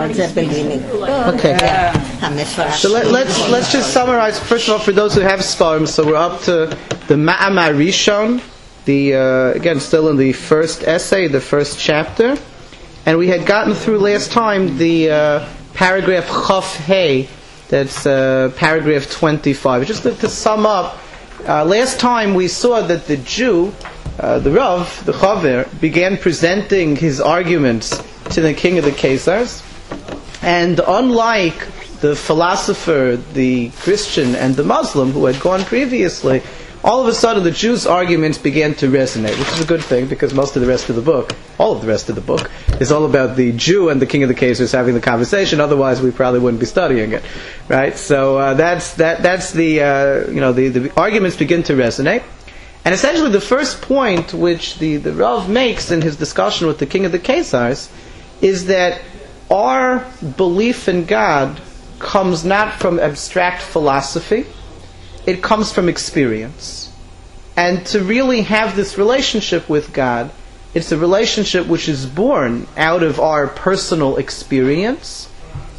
the beginning. Okay. So let's just summarize. First of all, for those who have Sfarim, so we're up to the Ma'amar Rishon, again still in the first essay, the first chapter, and we had gotten through last time the paragraph Chaf Hey, that's paragraph 25. Just to sum up, last time we saw that the Jew, the Rav, the Chaver, began presenting his arguments to the king of the Khazars, and unlike the philosopher, the Christian, and the Muslim who had gone previously, all of a sudden the Jew's arguments began to resonate, which is a good thing because most of the rest of the book, all of the rest of the book, is all about the Jew and the king of the Khazars having the conversation. Otherwise, we probably wouldn't be studying it, right? So that's the arguments begin to resonate, and essentially the first point which the Rav makes in his discussion with the king of the Khazars is that our belief in God comes not from abstract philosophy, it comes from experience. And to really have this relationship with God, it's a relationship which is born out of our personal experience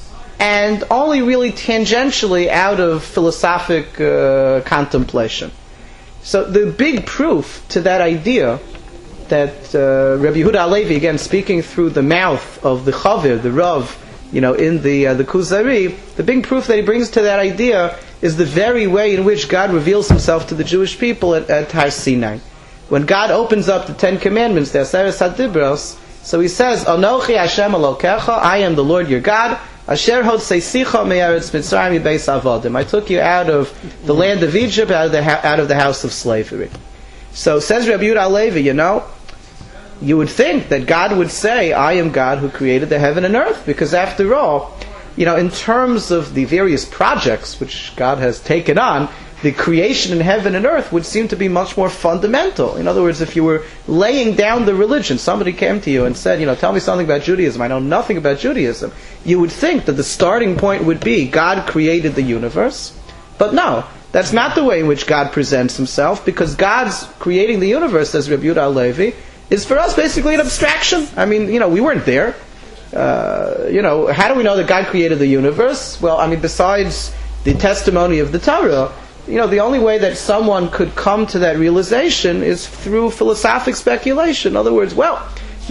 and only really tangentially out of philosophic contemplation. So the big proof to that idea that Rabbi Yehuda Halevi, again speaking through the mouth of the Chaver, the Rav, in the Kuzari, the big proof that he brings to that idea is the very way in which God reveals Himself to the Jewish people at Har Sinai. When God opens up the Ten Commandments, the Aseret HaDibros, so He says, "Anochi Hashem Elokecha, I am the Lord your God. Asher Hotzeisicha me'eretz Mitzrayim mibeis avodim. I took you out of the land of Egypt, out of the house of slavery." So says Rabbi Yehuda Halevi, you would think that God would say, I am God who created the heaven and earth, because after all, in terms of the various projects which God has taken on, the creation in heaven and earth would seem to be much more fundamental. In other words, if you were laying down the religion, somebody came to you and said, tell me something about Judaism, I know nothing about Judaism, you would think that the starting point would be God created the universe. But no, that's not the way in which God presents Himself, because God's creating the universe, says Rabbi Yehuda Halevi, is for us basically an abstraction. I mean, we weren't there. How do we know that God created the universe? Well, besides the testimony of the Torah, the only way that someone could come to that realization is through philosophic speculation. In other words, what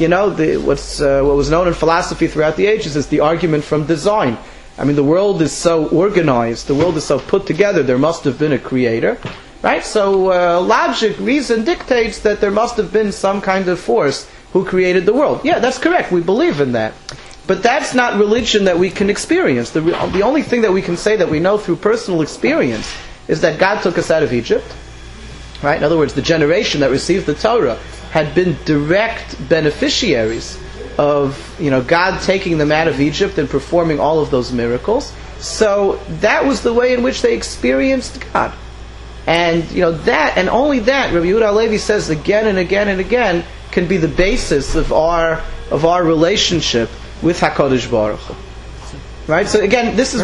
was known in philosophy throughout the ages is the argument from design. The world is so organized, the world is so put together, there must have been a creator. Right? So logic, reason dictates that there must have been some kind of force who created the world. Yeah, that's correct. We believe in that. But that's not religion that we can experience. The only thing that we can say that we know through personal experience is that God took us out of Egypt. Right? In other words, the generation that received the Torah had been direct beneficiaries of God taking them out of Egypt and performing all of those miracles. So that was the way in which they experienced God. And that, and only that, Rabbi Yehuda Halevi says again and again and again, can be the basis of our relationship with HaKadosh Baruch Hu. Right? So again, this is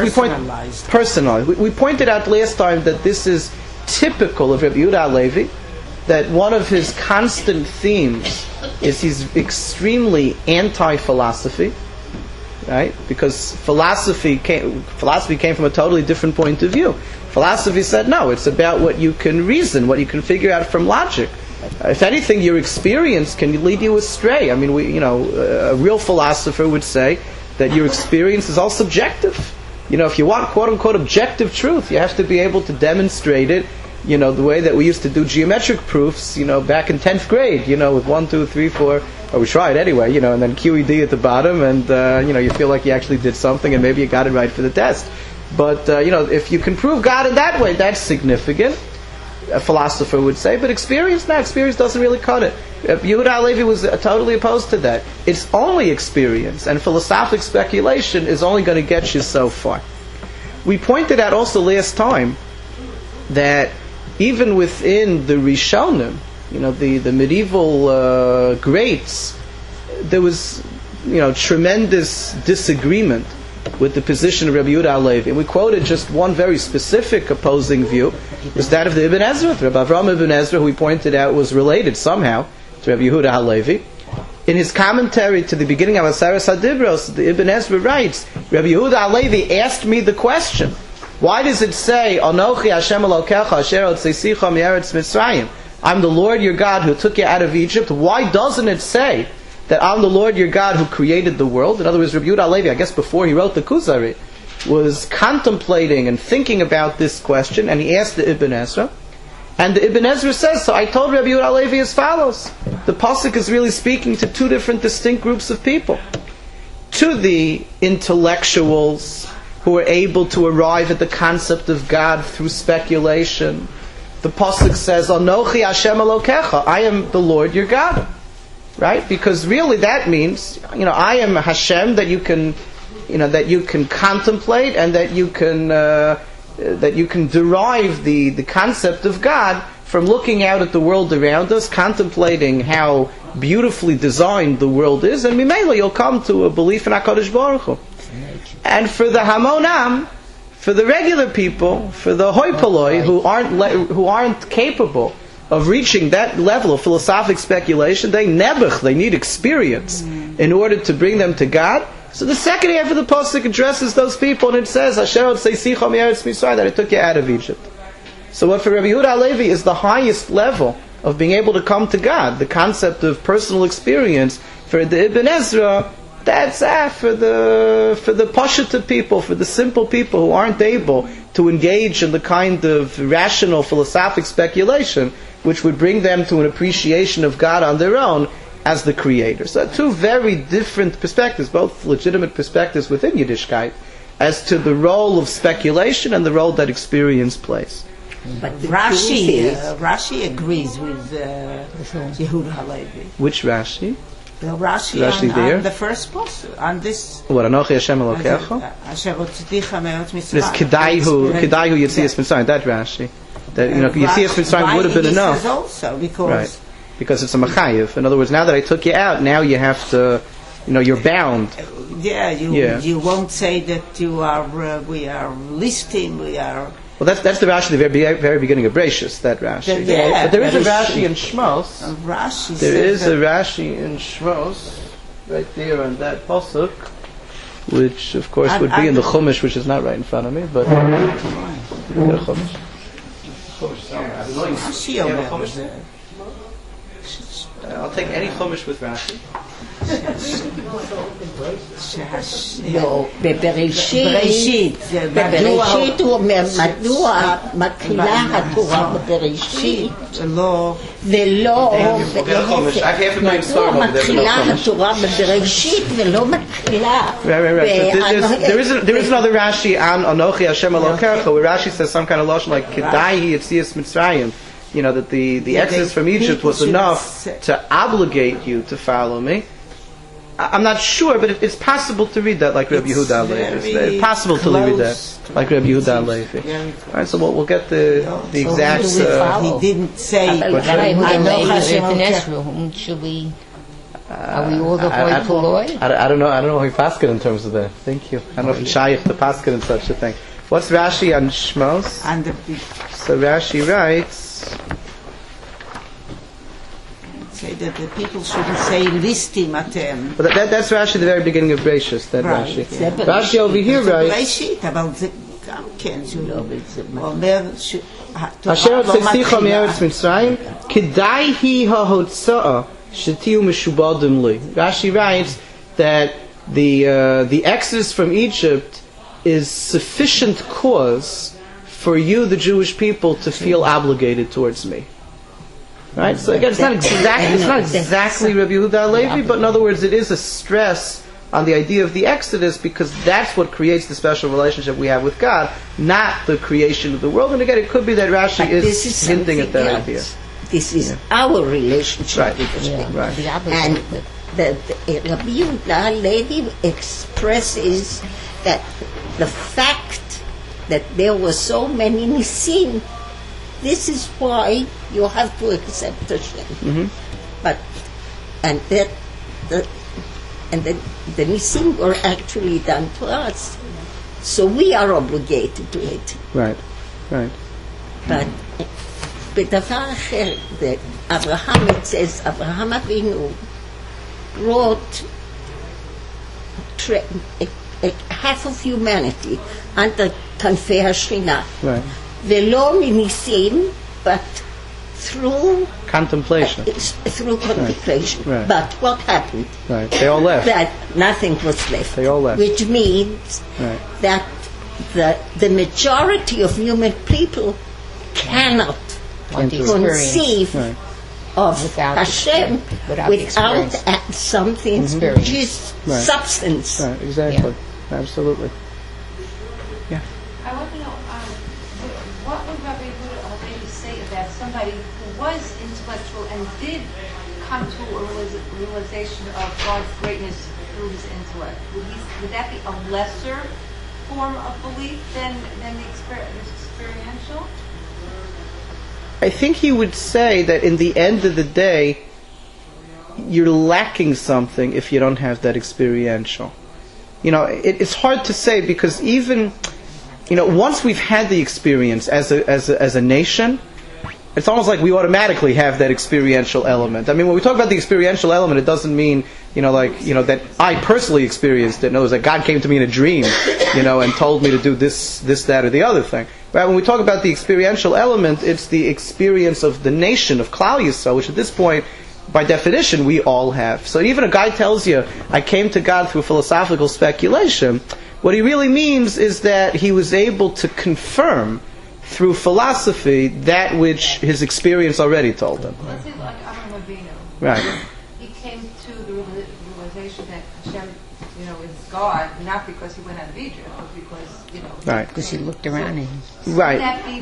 we pointed out last time that this is typical of Rabbi Yehuda Halevi, that one of his constant themes is he's extremely anti-philosophy. Right? Because philosophy came from a totally different point of view. Philosophy said, no, it's about what you can reason, what you can figure out from logic. If anything, your experience can lead you astray. A real philosopher would say that your experience is all subjective. If you want quote-unquote objective truth, you have to be able to demonstrate it, the way that we used to do geometric proofs, back in 10th grade, with 1, 2, 3, 4, or we tried anyway, and then QED at the bottom, and, you feel like you actually did something, and maybe you got it right for the test. But, if you can prove God in that way, that's significant, a philosopher would say. But experience doesn't really cut it. Yehuda Halevi was totally opposed to that. It's only experience, and philosophic speculation is only going to get you so far. We pointed out also last time that even within the Rishonim, the medieval greats, there was, tremendous disagreement with the position of Rabbi Yehuda Halevi. And we quoted just one very specific opposing view, was that of the Ibn Ezra. Rabbi Avraham Ibn Ezra, who we pointed out was related somehow to Rabbi Yehuda Halevi. in his commentary to the beginning of Aseres HaDibros, the Ibn Ezra writes, Rabbi Yehuda Halevi asked me the question, why does it say, Anochi Hashem Elokecha Asher Hotzeisicha Me'eretz Mitzrayim? I'm the Lord your God who took you out of Egypt. Why doesn't it say that I'm the Lord your God who created the world? In other words, Rabbi Yehuda Halevi, I guess before he wrote the Kuzari, was contemplating and thinking about this question, and he asked the Ibn Ezra. And the Ibn Ezra says, so I told Rabbi Yehuda Halevi as follows. The Pasuk is really speaking to two different distinct groups of people. To the intellectuals who are able to arrive at the concept of God through speculation, the Pasuk says, Anochi Hashem Elokecha, I am the Lord your God. Right? Because really that means, I am Hashem that you can contemplate and that you can derive the concept of God from looking out at the world around us, contemplating how beautifully designed the world is, and Mimela you'll come to a belief in HaKadosh Baruch Hu. And for the Hamonam, for the regular people, for the Hoipoloi, who aren't capable of reaching that level of philosophic speculation, they need experience in order to bring them to God. So the second half of the pasuk addresses those people, and it says, "Asher Hotzeisicha Me'eretz Mitzrayim," that I took you out of Egypt. So what for Rabbi Yehuda Halevi is the highest level of being able to come to God, the concept of personal experience. For the Ibn Ezra, that's for the Pashut people, for the simple people who aren't able to engage in the kind of rational philosophic speculation which would bring them to an appreciation of God on their own as the creator. So two very different perspectives, both legitimate perspectives within Yiddishkeit, as to the role of speculation and the role that experience plays. But Rashi agrees with Yehuda Halevi. Which Rashi? Rashi there? On the first post, on this. What, Anochi Hashem Elokecha? Asher Hotzeisicha Me'eretz Mitzrayim. It's Kedaihu Yitzias Mitzrayim, that Rashi. That, Yitzias Mitzrayim would have been enough. Also, because right. Because it's a machayev. In other words, now that I took you out, now you have to, you're bound. You won't say that we are listing, we are... Well, that's the Rashi, the very beginning of Bereishis, that Rashi. But there is a Rashi in Shmos. There is a Rashi in Shmos, right there on that pasuk, which of course would be in the Chumash, which is not right in front of me, but... I'll take any Chumash with Rashi. לא, בבראשית הוא אומר, מדוע מתחילה התורה בבראשית ולא מתחילה התורה בבראשית ולא מתחילה. There is another Rashi on Anochi Hashem Elokecha where Rashi says some kind of lashon like Kedai Yitzias Mitzrayim. That the exodus from Egypt was enough to obligate you to follow me. I'm not sure, but it's possible to read that like Rabbi Yehuda Halevi. It's possible to read that like Rabbi Yehuda Halevi. All right, so we'll get the exact. He didn't say. Should we? Are we all the Hoipoloi? I don't know. I don't know how he paskin in terms of that. Thank you. I don't know if it's shaykh to paskin in such a thing. What's Rashi on Shmos? So Rashi writes. Say that the people shouldn't say listim atem. But that's Rashi, the very beginning of Bereishis. That right. Rashi. Yeah. Rashi over here writes. Asher Hotzeisicha Me'eretz Mitzrayim, Kedai hi hahotzaah shetiu meshubadim li. Rashi writes that the exodus from Egypt is sufficient cause for you, the Jewish people, to feel obligated towards me. Right? So again, it's not exactly Rabbi Yehuda Halevi, but in other words, it is a stress on the idea of the Exodus because that's what creates the special relationship we have with God, not the creation of the world. And again, it could be that Rashi is hinting at that idea. This is our relationship with God. Right. And the Rabbi Yehuda Halevi expresses that the fact that there were so many nisim, this is why you have to accept Hashem. Mm-hmm. The nisim were actually done to us, so we are obligated to it. Right. But בדבר אחר, אברהם, it says, אברהם אבינו brought half of humanity under Kanfei HaShekhinah. Right. Velo minisim, but through contemplation. Through contemplation. Right. But what happened? Right. They all left. That nothing was left. They all left. Which means that the majority of human people cannot conceive of Hashem without something which is substance. Right, exactly. Yeah. Absolutely. Yeah. I want to know, what would Rabbi Yehuda say about somebody who was intellectual and did come to a realization of God's greatness through his intellect? Would that be a lesser form of belief than the experiential? I think he would say that in the end of the day, you're lacking something if you don't have that experiential. It's hard to say because even, once we've had the experience as a nation, it's almost like we automatically have that experiential element. I mean, when we talk about the experiential element, it doesn't mean, that I personally experienced it. In other words, that God came to me in a dream, and told me to do this, that, or the other thing. Right? When we talk about the experiential element, it's the experience of the nation, of Klal Yisrael, which at this point, by definition, we all have. So even a guy tells you, I came to God through philosophical speculation, what he really means is that he was able to confirm through philosophy that which his experience already told him. Let's say like Avraham Avinu. Right. He came to the realization that Hashem, is God, not because he went out of Egypt, but because, Right. Because he looked around and... Right.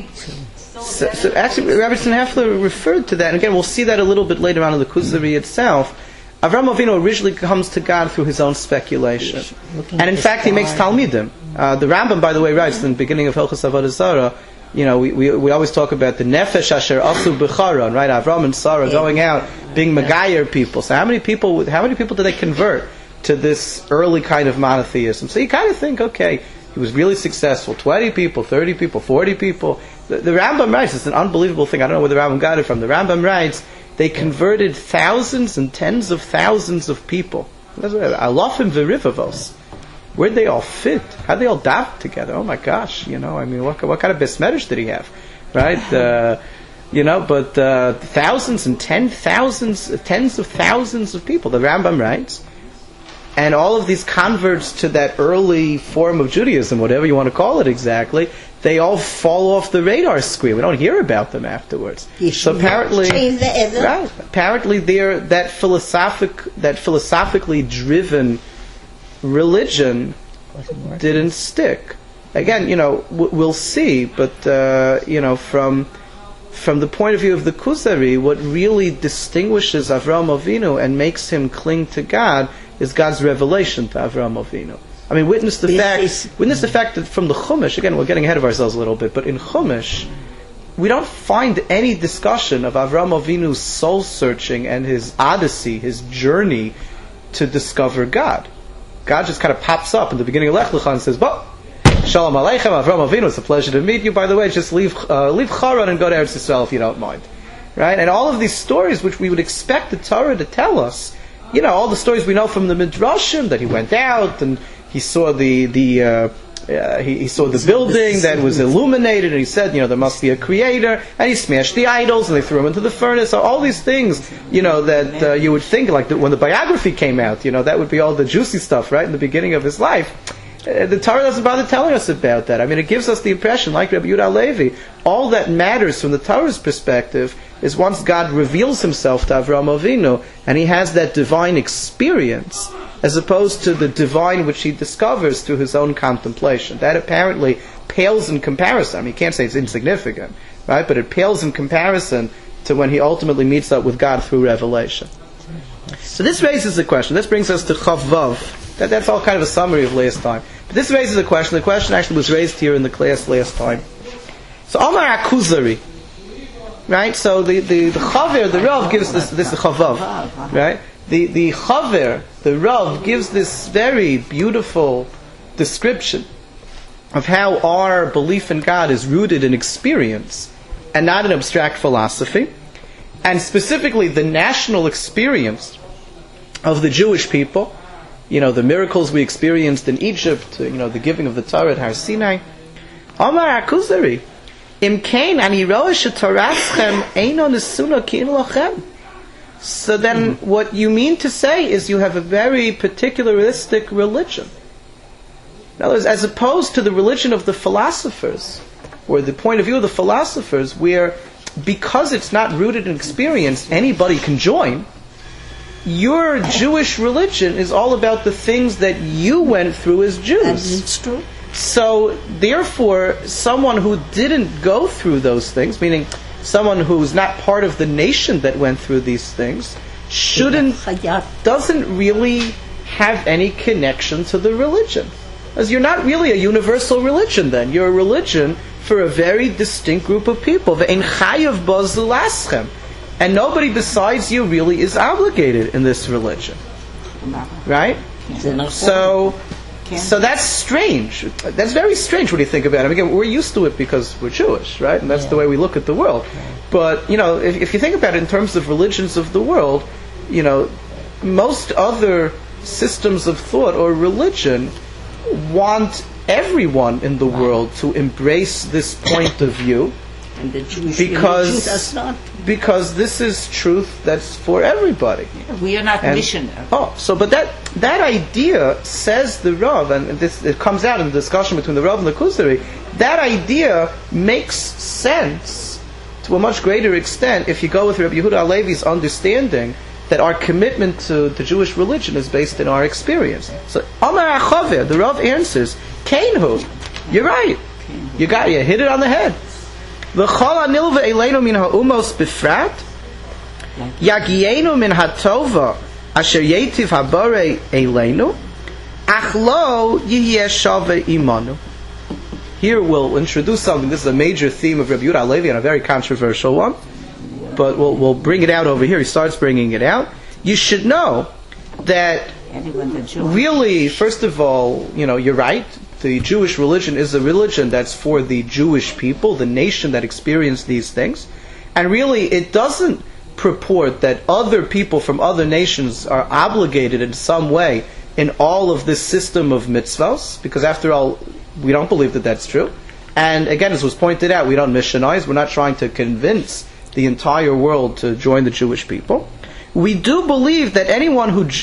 So actually, Rabbi Heffler referred to that, and again, we'll see that a little bit later on in the Kuzari itself. Avraham Avinu originally comes to God through his own speculation. And in fact, he makes Talmidim. The Rambam, by the way, writes in the beginning of Hilchos Avodah Zarah, we always talk about the Nefesh Asher Asu B'charon, right? Avram and Sarah going out, being Megayer people. So how many people did they convert to this early kind of monotheism? So you kind of think, okay, he was really successful. 20 people, 30 people, 40 people. The Rambam writes, it's an unbelievable thing. I don't know where the Rambam got it from. The Rambam writes, they converted thousands and tens of thousands of people. Alofim v'rivavos. Where'd they all fit? How'd they all daven together? Oh my gosh, what kind of besmerish did he have? Right? But thousands and tens of thousands of people. The Rambam writes. And all of these converts to that early form of Judaism, whatever you want to call it exactly, they all fall off the radar screen. We don't hear about them afterwards. So apparently, they're that philosophically driven religion didn't stick. Again, we'll see, but from the point of view of the Kuzari, what really distinguishes Avraham Avinu and makes him cling to God is God's revelation to Avraham Avinu. I mean, witness the fact that from the Chumash, again, we're getting ahead of ourselves a little bit, but in Chumash, we don't find any discussion of Avraham Avinu's soul searching and his odyssey, his journey to discover God. God just kind of pops up in the beginning of Lech Lecha and says, Shalom Aleichem, Avraham Avinu, it's a pleasure to meet you. By the way, just leave Charan and go to Eretz Yisrael if you don't mind. Right? And all of these stories which we would expect the Torah to tell us, all the stories we know from the Midrashim, that he went out and he saw he saw the building that was illuminated, and he said, there must be a creator, and he smashed the idols, and they threw him into the furnace. So all these things, that you would think, like when the biography came out, that would be all the juicy stuff, right, in the beginning of his life. The Torah doesn't bother telling us about that. I mean, it gives us the impression, like Rabbi Yehuda Halevi, all that matters from the Torah's perspective is once God reveals himself to Avraham Avinu, and he has that divine experience, as opposed to the divine which he discovers through his own contemplation. That apparently pales in comparison. I mean, you can't say it's insignificant, right? But it pales in comparison to when he ultimately meets up with God through revelation. So this raises a question. This brings us to Chav Vav. That's all kind of a summary of last time. But this raises a question. The question actually was raised here in the class last time. So Omar HaKuzari, right? So the Chaver, the Rav gives this is Chav Vav, right? The Chaver, the Rav, gives this very beautiful description of how our belief in God is rooted in experience and not in abstract philosophy. And specifically, the national experience of the Jewish people. The miracles we experienced in Egypt, the giving of the Torah at Har Sinai. Amar HaKuzari, Im Kain ani roa shetoraschem eino nesuna ki in lachem. So then what you mean to say is you have a very particularistic religion. In other words, as opposed to the religion of the philosophers, or the point of view of the philosophers, where because it's not rooted in experience, anybody can join, your Jewish religion is all about the things that you went through as Jews. And it's true. So, therefore, someone who didn't go through those things, meaning someone who's not part of the nation that went through these things, doesn't really have any connection to the religion. As you're not really a universal religion then. You're a religion for a very distinct group of people. And nobody besides you really is obligated in this religion. Right? So that's strange. That's very strange when you think about it. Again, we're used to it because we're Jewish, right? And that's the way we look at the world. But, if you think about it in terms of religions of the world, most other systems of thought or religion want everyone in the world to embrace this point of view. And the Jewish religion does not. Because this is truth that's for everybody. We are not missionaries. But that idea, says the Rav, and it comes out in the discussion between the Rav and the Kuzari, that idea makes sense to a much greater extent if you go with Rabbi Yehuda Halevi's understanding that our commitment to the Jewish religion is based in our experience. So, Amar HaChaveh, the Rav answers, Kainhu, you're right. You hit it on the head. V'chol hanilva eleinu min ha'umos bifrat, yagienu min hatova asher yetiv habore eleinu, ach lo yihyeh shaveh imanu. Here we'll introduce something. This is a major theme of Rabbi Yehuda Halevi and a very controversial one. But we'll bring it out over here. He starts bringing it out. You should know that really, first of all, you're right. The Jewish religion is a religion that's for the Jewish people, the nation that experienced these things. And really, it doesn't purport that other people from other nations are obligated in some way in all of this system of mitzvahs, because after all, we don't believe that that's true. And again, as was pointed out, we don't missionize. We're not trying to convince the entire world to join the Jewish people. We do believe that any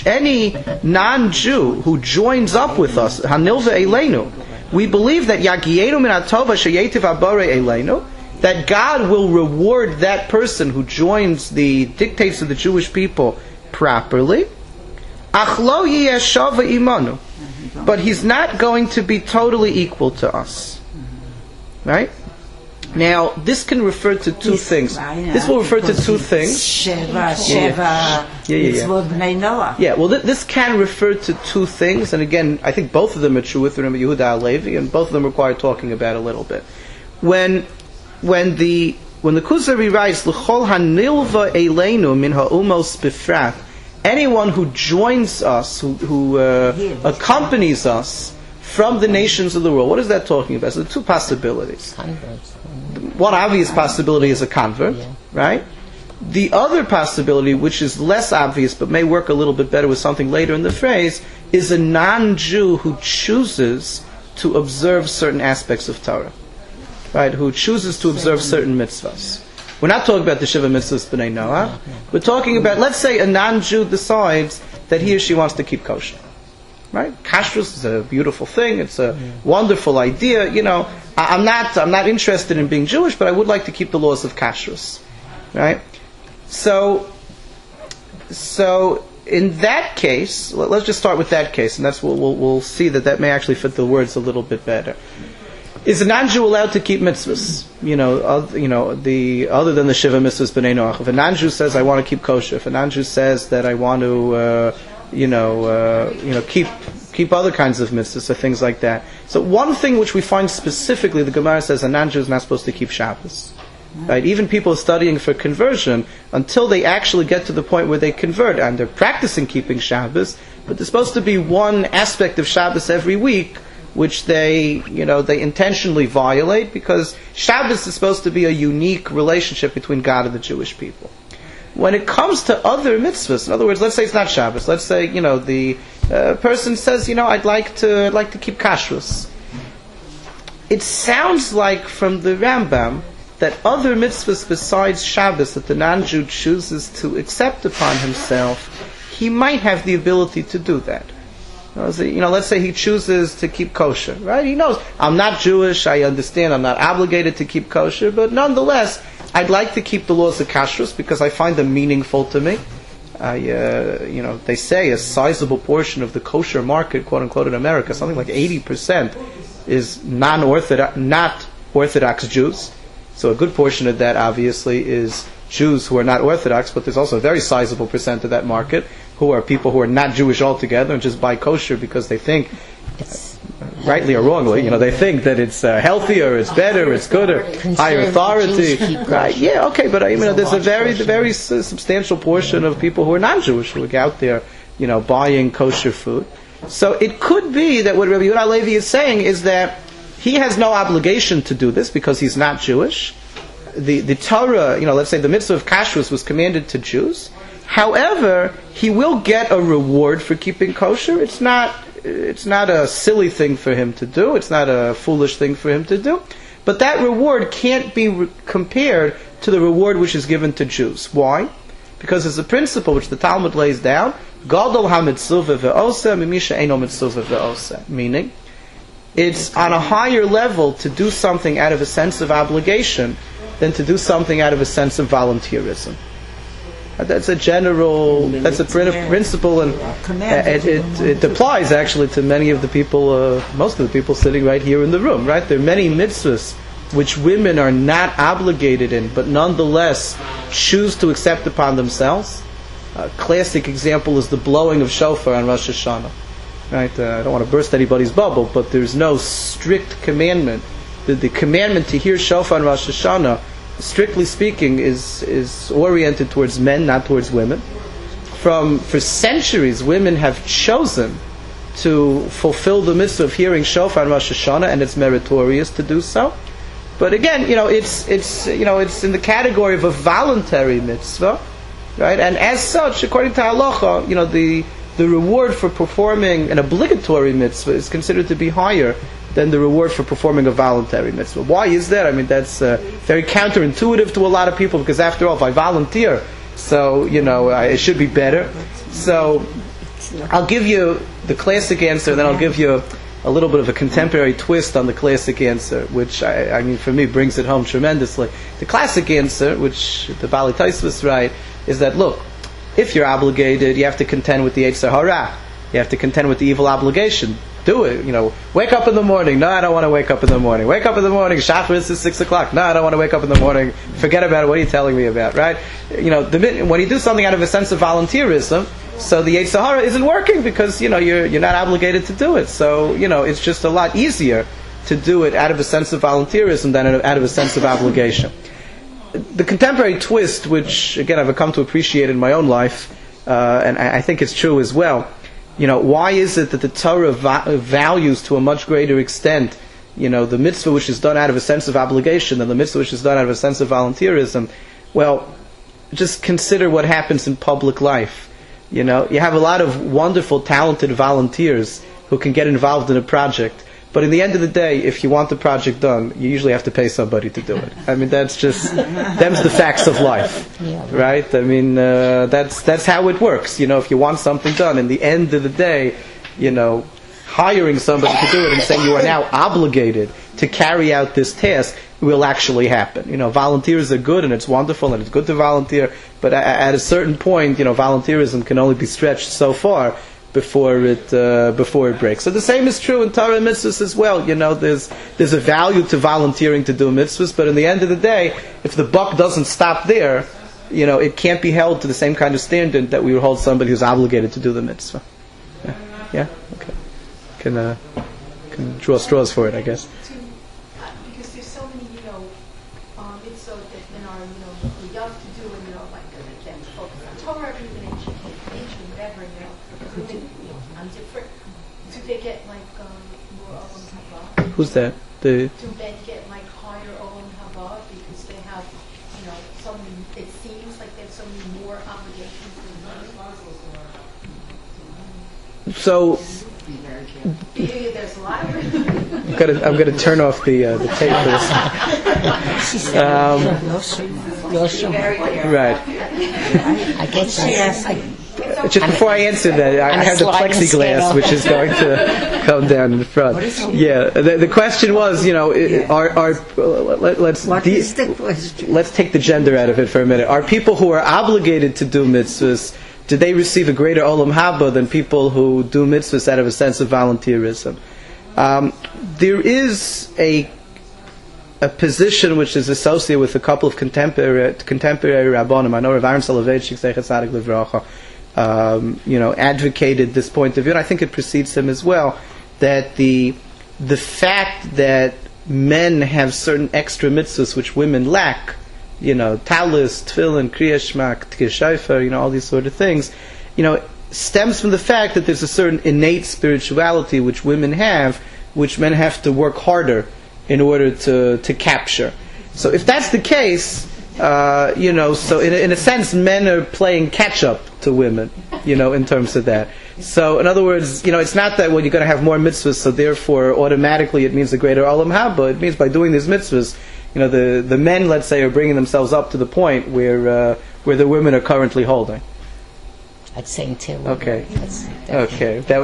non-Jew who joins up with us, Hanilva Eleinu, we believe that Yagienu min hatova sheyetiv habore Eleinu, that God will reward that person who joins the dictates of the Jewish people properly. Ach lo yiyeh shaveh imanu, but he's not going to be totally equal to us. Right? Now, this can refer to two things. This will refer to two things. This can refer to two things, and again, I think both of them are true with Rabbi Yehuda Halevi, and both of them require talking about a little bit. When the Kuzari writes, "L'chol hanilva eleinu min ha'umos bifrat," anyone who joins us, who accompanies us from the nations of the world, what is that talking about? So, two possibilities. One obvious possibility is a convert, right? The other possibility, which is less obvious but may work a little bit better with something later in the phrase, is a non-Jew who chooses to observe certain aspects of Torah, right? Who chooses to observe certain mitzvahs. We're not talking about the Shiva mitzvahs b'nei Noach. We're talking about, let's say a non-Jew decides that he or she wants to keep kosher. Right? Kashrus is a beautiful thing. It's a wonderful idea. I'm not interested in being Jewish, but I would like to keep the laws of kashrus. Right? So in that case, let's just start with that case, and that's we'll see that may actually fit the words a little bit better. Is a non-Jew allowed to keep mitzvahs? Other than the Shiva mitzvahs b'nei Noach. If a non-Jew says I want to keep kosher, if a non-Jew says that I want to keep other kinds of mitzvahs or things like that. So one thing which we find specifically, the Gemara says a non-Jew is not supposed to keep Shabbos. Right? Even people studying for conversion, until they actually get to the point where they convert and they're practicing keeping Shabbos, but there's supposed to be one aspect of Shabbos every week which they intentionally violate, because Shabbos is supposed to be a unique relationship between God and the Jewish people. When it comes to other mitzvahs, in other words, let's say it's not Shabbos. Let's say, the person says, I'd like to keep kashrus. It sounds like from the Rambam that other mitzvahs besides Shabbos that the non-Jew chooses to accept upon himself, he might have the ability to do that. Let's say he chooses to keep kosher, right? He knows, I'm not Jewish, I understand, I'm not obligated to keep kosher, but nonetheless, I'd like to keep the laws of kashrus because I find them meaningful to me. They say a sizable portion of the kosher market, quote unquote, in America, something like 80%, is not Orthodox Jews. So a good portion of that, obviously, is Jews who are not Orthodox, but there's also a very sizable percent of that market who are people who are not Jewish altogether and just buy kosher because they think, rightly or wrongly, they think that it's healthier, it's better, it's gooder, higher authority. Right? Yeah, okay, but there's a very substantial portion of people who are non-Jewish who are out there, buying kosher food. So it could be that what Rabbi Yehuda Levi is saying is that he has no obligation to do this because he's not Jewish. The Torah, let's say the mitzvah of kashrus was commanded to Jews. However, he will get a reward for keeping kosher. It's not a silly thing for him to do. It's not a foolish thing for him to do. But that reward can't be compared to the reward which is given to Jews. Why? Because there's a principle which the Talmud lays down, Gadol ha-mitzvah ve'osa mimisha eino mitzvah ve'osa. Meaning, it's on a higher level to do something out of a sense of obligation than to do something out of a sense of volunteerism. That's a principle, and it applies actually to many of the people, most of the people sitting right here in the room, right? There are many mitzvahs which women are not obligated in, but nonetheless choose to accept upon themselves. A classic example is the blowing of shofar on Rosh Hashanah. Right? I don't want to burst anybody's bubble, but there's no strict commandment. The commandment to hear shofar on Rosh Hashanah, strictly speaking, is oriented towards men, not towards women. For centuries, women have chosen to fulfill the mitzvah of hearing shofar on Rosh Hashanah, and it's meritorious to do so. But again, it's in the category of a voluntary mitzvah, right? And as such, according to halacha, the reward for performing an obligatory mitzvah is considered to be higher than the reward for performing a voluntary mitzvah. Why is that? That's very counterintuitive to a lot of people, because after all, if I volunteer, so, it should be better. So, I'll give you the classic answer, then I'll give you a little bit of a contemporary twist on the classic answer, which, for me, brings it home tremendously. The classic answer, which the Bali Taisvus write, is that, look, if you're obligated, you have to contend with the Yetzer Hara. You have to contend with the evil obligation. Do it. Wake up in the morning. No, I don't want to wake up in the morning. Wake up in the morning. Shacharis is 6 o'clock. No, I don't want to wake up in the morning. Forget about it. What are you telling me about? Right? When you do something out of a sense of volunteerism, so the Yetzer Hara isn't working because you're not obligated to do it. So it's just a lot easier to do it out of a sense of volunteerism than out of a sense of obligation. The contemporary twist, which again I've come to appreciate in my own life, and I think it's true as well. Why is it that the Torah values to a much greater extent, the mitzvah which is done out of a sense of obligation than the mitzvah which is done out of a sense of volunteerism? Well, just consider what happens in public life. You have a lot of wonderful, talented volunteers who can get involved in a project. But in the end of the day, if you want the project done, you usually have to pay somebody to do it. That's just, them's the facts of life, right? That's how it works. If you want something done, in the end of the day, hiring somebody to do it and saying you are now obligated to carry out this task will actually happen. Volunteers are good and it's wonderful and it's good to volunteer, but at a certain point, volunteerism can only be stretched so far before it breaks. So the same is true in Torah and mitzvahs as well. There's a value to volunteering to do mitzvahs, but in the end of the day, if the buck doesn't stop there, it can't be held to the same kind of standard that we would hold somebody who's obligated to do the mitzvah. Yeah? Okay. Can draw straws for it, I guess. Because there's so many, mitzvot that we love to do, and like to focus on Torah, even ancient whatever, women, on different. Do they get like more olam haba? Who's that? Do men get like higher olam haba because they have, so many, it seems like there's so many more obligations than women. So There's a lot of I'm going to turn off the tape for this. Right. I guess yes. Just before I answer that, I have the plexiglass, which is going to come down in the front. Yeah, the question was, let's take the gender out of it for a minute. Are people who are obligated to do mitzvahs, do they receive a greater olam haba than people who do mitzvahs out of a sense of volunteerism? There is a position which is associated with a couple of contemporary rabbanim. I know Rav Aaron Soloveitchik, Zeichat Tzadik Livracha, advocated this point of view, and I think it precedes him as well, that the fact that men have certain extra mitzvahs which women lack, talis, tefillin, kriyas shema, tkir shofar, all these sort of things, stems from the fact that there's a certain innate spirituality which women have, which men have to work harder in order to capture. So if that's the case, so in a sense, men are playing catch up to women, in terms of that. So in other words, it's not that you're going to have more mitzvahs, so therefore automatically it means a greater olam haba. It means by doing these mitzvahs, the men, let's say, are bringing themselves up to the point where the women are currently holding. I'd say too. Okay. Okay. That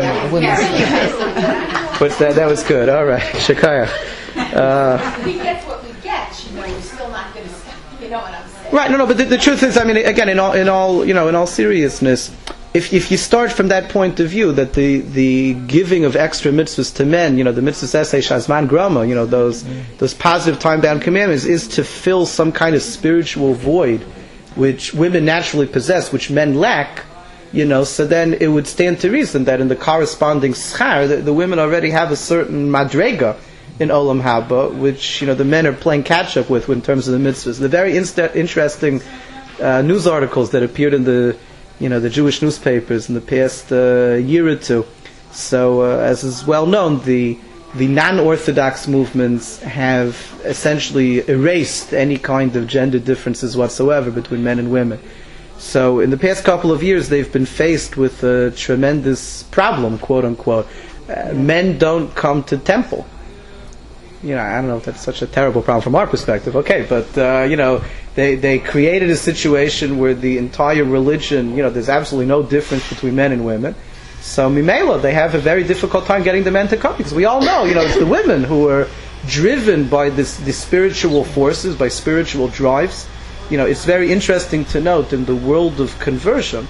was good. All right. Shakaya. We get what we get. We're still not going to stop. You know what I'm saying? Right. No. But the truth is, again, in all seriousness, if you start from that point of view, that the giving of extra mitzvahs to men, the mitzvahs essay shazman grama, those positive time-bound commandments, is to fill some kind of spiritual void which women naturally possess, which men lack, so then it would stand to reason that in the corresponding schar, the women already have a certain madrega in olam haba, which the men are playing catch up with in terms of the mitzvahs. The very interesting news articles that appeared in the Jewish newspapers in the past year or two. So, as is well known, the non-Orthodox movements have essentially erased any kind of gender differences whatsoever between men and women. So in the past couple of years, they've been faced with a tremendous problem, quote unquote. Men don't come to temple. I don't know if that's such a terrible problem from our perspective. Okay, but they created a situation where the entire religion, there's absolutely no difference between men and women. So Mimela, they have a very difficult time getting the men to come, because we all know, it's the women who are driven by the spiritual forces, by spiritual drives. It's very interesting to note in the world of conversion,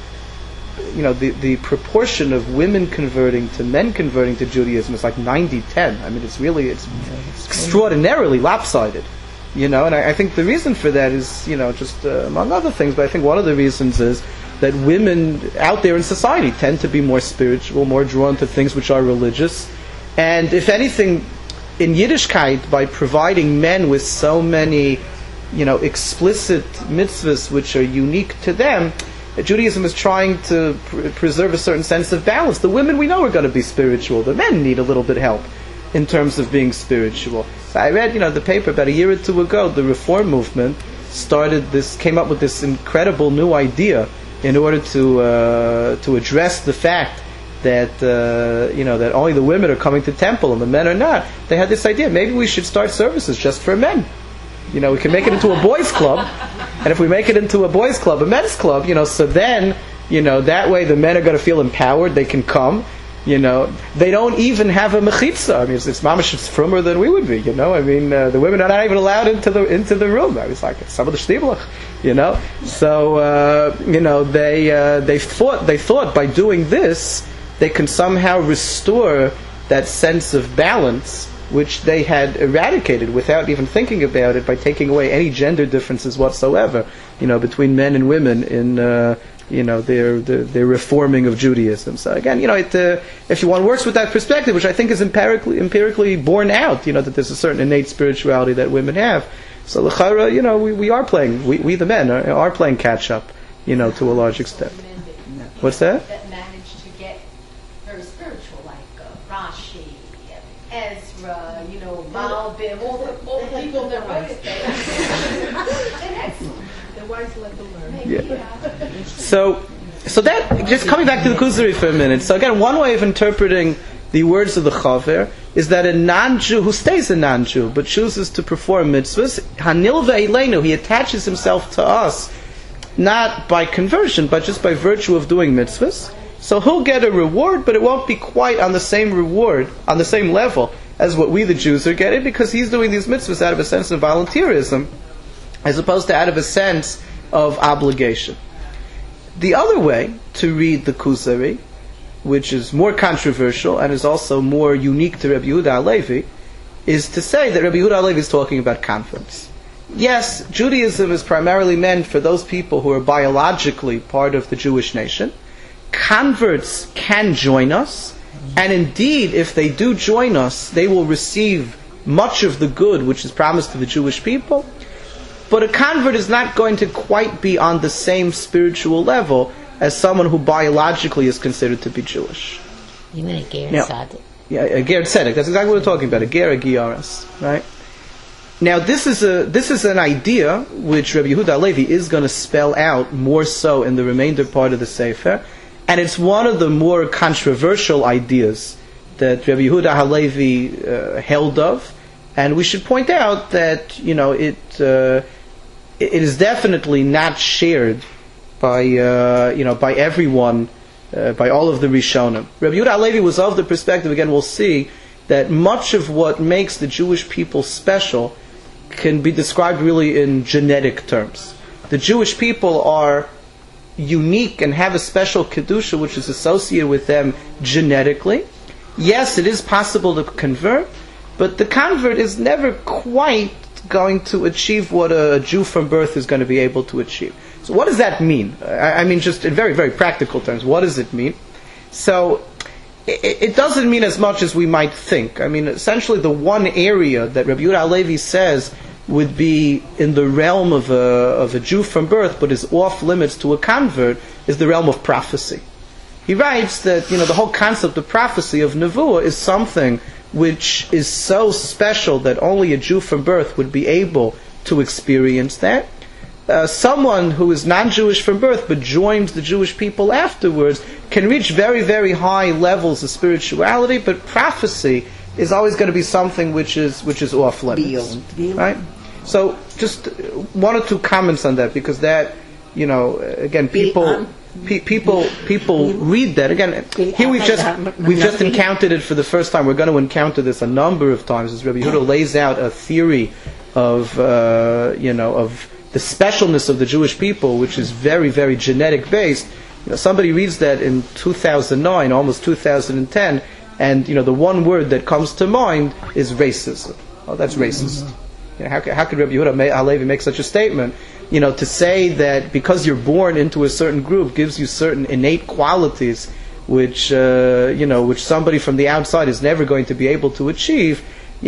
the proportion of women converting to men converting to Judaism is like 90-10. It's extraordinarily lopsided. And I think the reason for that is, just among other things, but I think one of the reasons is that women out there in society tend to be more spiritual, more drawn to things which are religious. And if anything, in Yiddishkeit, by providing men with so many, explicit mitzvahs which are unique to them, Judaism is trying to preserve a certain sense of balance. The women we know are going to be spiritual. The men need a little bit of help in terms of being spiritual. So I read, the paper about a year or two ago, the Reform movement came up with this incredible new idea in order to address the fact that that only the women are coming to temple and the men are not. They had this idea: maybe we should start services just for men. We can make it into a boys' club, and if we make it into a boys' club, a men's club, so then that way the men are going to feel empowered. They can come. They don't even have a mechitza. It's mamash frummer than we would be. The women are not even allowed into the room. It's like some of the shtiblach. So they thought by doing this they can somehow restore that sense of balance which they had eradicated without even thinking about it, by taking away any gender differences whatsoever, between men and women in their reforming of Judaism. So again, if one works with that perspective, which I think is empirically borne out, that there's a certain innate spirituality that women have. So l'chara, we are playing, we the men are playing catch up, to a large extent. What's that? That managed to get very spiritual, like Rashi, Ezra. Ezra, Malbim, all the people that wrote it. They're excellent. They're wise like the learned. Yeah. So that, just coming back to the Kuzari for a minute. So again, one way of interpreting the words of the Chaver is that a non-Jew who stays a non-Jew but chooses to perform mitzvahs, Hanil ve'eleinu, he attaches himself to us not by conversion but just by virtue of doing mitzvahs. So he'll get a reward, but it won't be quite on the same reward, on the same level as what we the Jews are getting, because he's doing these mitzvahs out of a sense of volunteerism as opposed to out of a sense of obligation. The other way to read the Kuzari, which is more controversial and is also more unique to Rabbi Yehuda Halevi, is to say that Rabbi Yehuda Halevi is talking about converts. Yes, Judaism is primarily meant for those people who are biologically part of the Jewish nation. Converts can join us, and indeed, if they do join us, they will receive much of the good which is promised to the Jewish people. But a convert is not going to quite be on the same spiritual level as someone who biologically is considered to be Jewish. You mean a Ger Tzaddik? Yeah, a Ger Tzaddik. That's exactly what we're talking about. A Ger, a Giyaras, right? Now, this is an idea which Rabbi Yehuda Halevi is going to spell out more so in the remainder part of the Sefer, and it's one of the more controversial ideas that Rabbi Yehuda Halevi held of. And we should point out that it is definitely not shared by everyone, by all of the Rishonim. Rabbi Yehuda Halevi was of the perspective, again we'll see, that much of what makes the Jewish people special can be described really in genetic terms. The Jewish people are unique and have a special kedusha which is associated with them genetically. Yes, it is possible to convert, but the convert is never quite going to achieve what a Jew from birth is going to be able to achieve. So what does that mean? I mean, just in very, very practical terms, what does it mean? So it doesn't mean as much as we might think. I mean, essentially the one area that Rabbi Yehuda Halevi says would be in the realm of a Jew from birth, but is off limits to a convert, is the realm of prophecy. He writes that the whole concept of prophecy, of nevuah, is something which is so special that only a Jew from birth would be able to experience that. Someone who is non-Jewish from birth but joins the Jewish people afterwards can reach very, very high levels of spirituality, but prophecy is always going to be something which is off limits. Right? So just one or two comments on that, because that, again, people read that. Again, here we've just encountered it for the first time. We're going to encounter this a number of times as Rabbi Yehuda lays out a theory of the specialness of the Jewish people, which is very, very genetic based. Somebody reads that in 2009, almost 2010, and the one word that comes to mind is racism. Oh, that's racist. How could Rabbi Yehuda Halevi make such a statement? To say that because you're born into a certain group gives you certain innate qualities which somebody from the outside is never going to be able to achieve,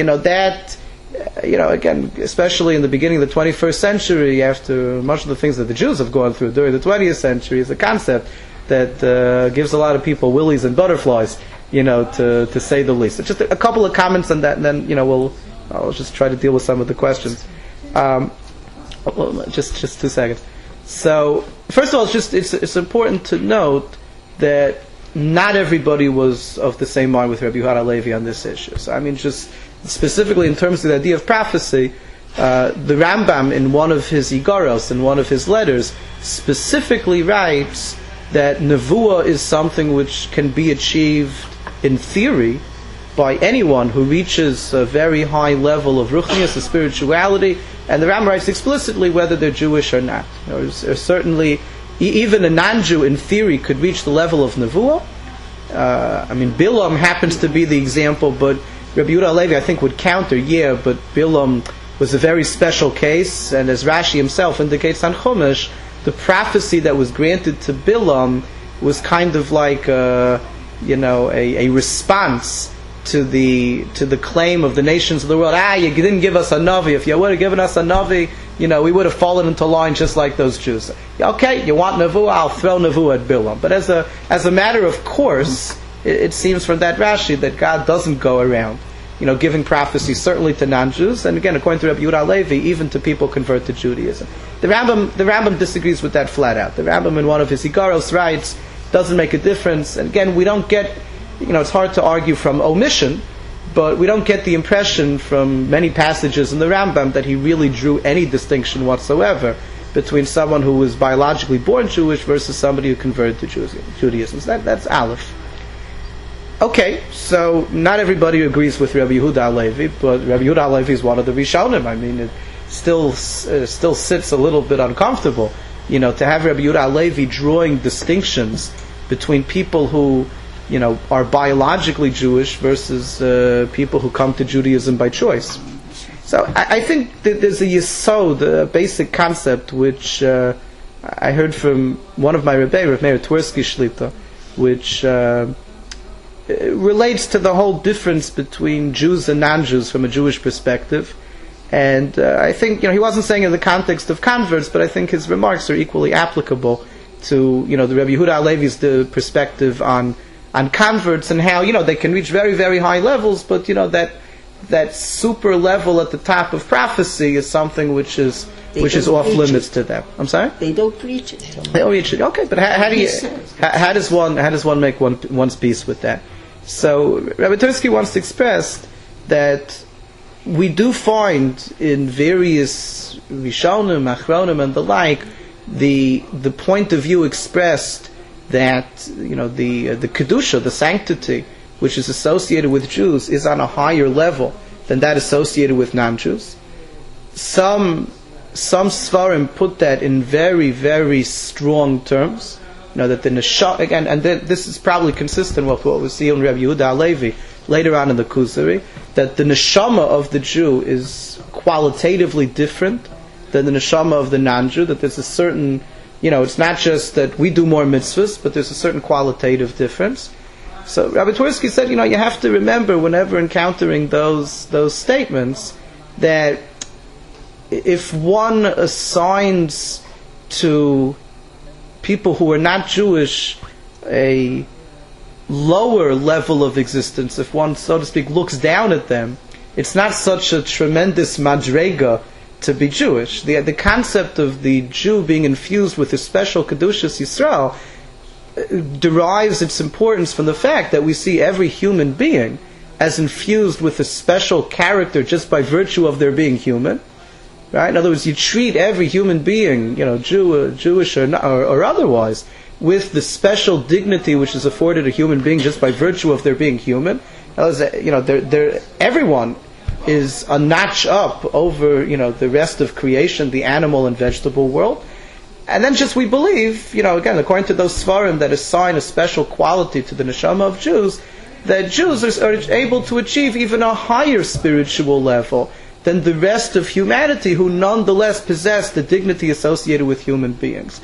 again, especially in the beginning of the 21st century, after much of the things that the Jews have gone through during the 20th century, is a concept that gives a lot of people willies and butterflies, to say the least. So just a couple of comments on that, and then, I'll just try to deal with some of the questions. Just 2 seconds. So, first of all, it's important to note that not everybody was of the same mind with Rabbi Yehuda Halevi on this issue. So, I mean, just specifically in terms of the idea of prophecy, the Rambam in one of his Igoros, in one of his letters, specifically writes that nevuah is something which can be achieved in theory by anyone who reaches a very high level of ruchnius, of spirituality, and the Rambam writes explicitly whether they're Jewish or not. Certainly, even a non-Jew in theory could reach the level of nevuah. Bilam happens to be the example, but Rabbi Yehuda Halevi I think would counter, but Bilam was a very special case, and as Rashi himself indicates on Chumash, the prophecy that was granted to Bilam was kind of like a response to the claim of the nations of the world. You didn't give us a Navi. If you would have given us a Navi, we would have fallen into line just like those Jews. Okay, you want Nevuah? I'll throw Nevuah at Bilam. But as a matter of course, it seems from that Rashi that God doesn't go around giving prophecy certainly to non-Jews, and again, according to Rabbi Yehuda Halevi, even to people convert to Judaism. The Rambam disagrees with that flat out. The Rambam, in one of his Igaros, writes, doesn't make a difference. And again, we don't get, it's hard to argue from omission, but we don't get the impression from many passages in the Rambam that he really drew any distinction whatsoever between someone who was biologically born Jewish versus somebody who converted to Judaism. So that's Aleph. Okay, so not everybody agrees with Rabbi Yehuda Halevi, but Rabbi Yehuda Halevi is one of the Rishonim. I mean, it still sits a little bit uncomfortable, to have Rabbi Yehuda Halevi drawing distinctions between people who, are biologically Jewish versus people who come to Judaism by choice. So I think that there's a yesod, a basic concept, which I heard from one of my Rebbe, Rav Meir Twersky Shlita, which relates to the whole difference between Jews and non-Jews from a Jewish perspective. And I think, he wasn't saying in the context of converts, but I think his remarks are equally applicable to, the Rabbi Yehuda Halevi's the perspective on converts and how, they can reach very, very high levels, but, that super level at the top of prophecy is something which is off limits to them. I'm sorry? They don't preach it. They don't preach it. Okay, but how does one make one's peace with that? So Rabbi Twersky wants to express that we do find in various Rishonim, Achronim, and the like, the point of view expressed that the kedusha, the sanctity, which is associated with Jews, is on a higher level than that associated with non-Jews. Some Svarim put that in very, very strong terms. That the neshama, again, and this is probably consistent with what we see in Rabbi Yehuda Halevi later on in the Kuzari, that the neshama of the Jew is qualitatively different than the neshama of the non-Jew, that there's a certain, it's not just that we do more mitzvahs, but there's a certain qualitative difference. So Rabbi Twersky said, you have to remember whenever encountering those statements that if one assigns to people who are not Jewish a lower level of existence, if one, so to speak, looks down at them, it's not such a tremendous madrega to be Jewish. The concept of the Jew being infused with a special Kedushas Yisrael derives its importance from the fact that we see every human being as infused with a special character just by virtue of their being human. Right? In other words, you treat every human being, Jewish or otherwise, with the special dignity which is afforded a human being just by virtue of their being human. Everyone is a notch up over, the rest of creation, the animal and vegetable world. And then just we believe, again, according to those Svarim that assign a special quality to the neshama of Jews, that Jews are able to achieve even a higher spiritual level than the rest of humanity, who nonetheless possess the dignity associated with human beings.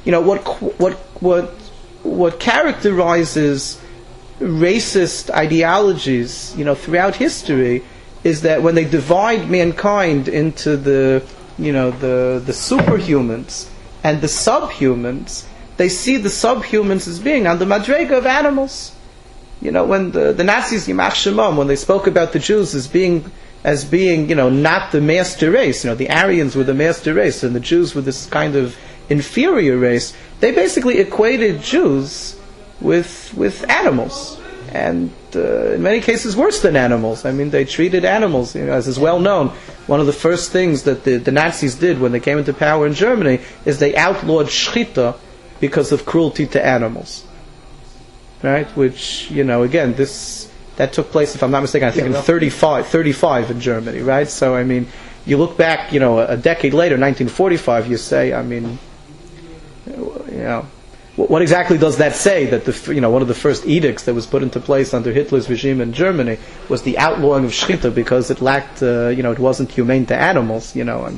What characterizes racist ideologies, throughout history, is that when they divide mankind into the superhumans and the subhumans, they see the subhumans as being on the madrega of animals. When the Nazis, Yimach Shemam, when they spoke about the Jews as being not the master race, the Aryans were the master race and the Jews were this kind of inferior race, they basically equated Jews with animals, and in many cases worse than animals. I mean, they treated animals, as is well known. One of the first things that the Nazis did when they came into power in Germany is they outlawed shchita because of cruelty to animals. Right? Which, again, that took place, if I'm not mistaken, I think in 35 in Germany, right? So, I mean, you look back, a decade later, 1945, you say, what exactly does that say? That one of the first edicts that was put into place under Hitler's regime in Germany was the outlawing of shchita because it lacked, it wasn't humane to animals.